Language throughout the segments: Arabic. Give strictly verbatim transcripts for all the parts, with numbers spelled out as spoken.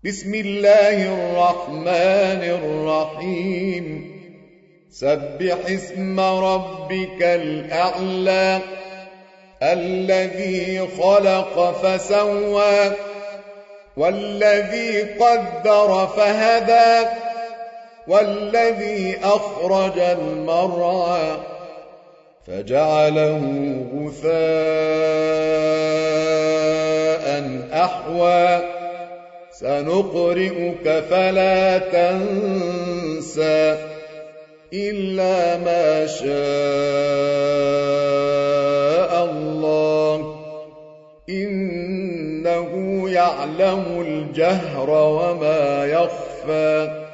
بسم الله الرحمن الرحيم سبح اسم ربك الأعلى الذي خلق فسوى والذي قدر فهدى والذي أخرج المرعى فجعله غثاء أحوى سنقرئك فلا تنسى إلا ما شاء الله إنه يعلم الجهر وما يخفى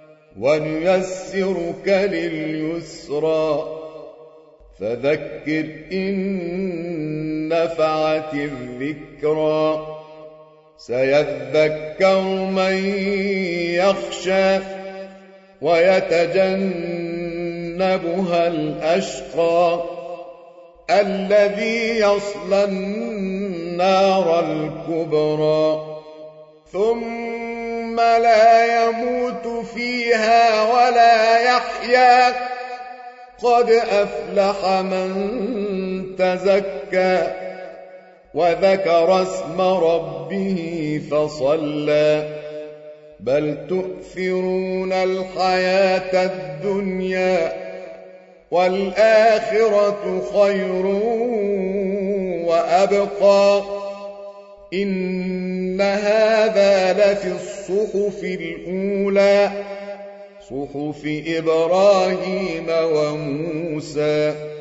ونيسرك لليسرى فذكر إن نفعت الذكرى سيذكر من يخشى ويتجنبها الأشقى الذي يصلى النار الكبرى ثم لا يموت فيها ولا يحيا قد أفلح من تزكى وذكر اسم ربه فصلى بل تؤثرون الحياة الدنيا والآخرة خير وأبقى إن هذا لفي الصحف الأولى صحف إبراهيم وموسى